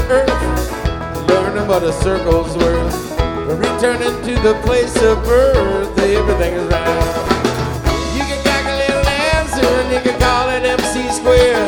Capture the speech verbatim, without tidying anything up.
earth, learning what a circle's worth. Returning to the place of birth, everything is round. You can calculate an answer and you can call it M C squared.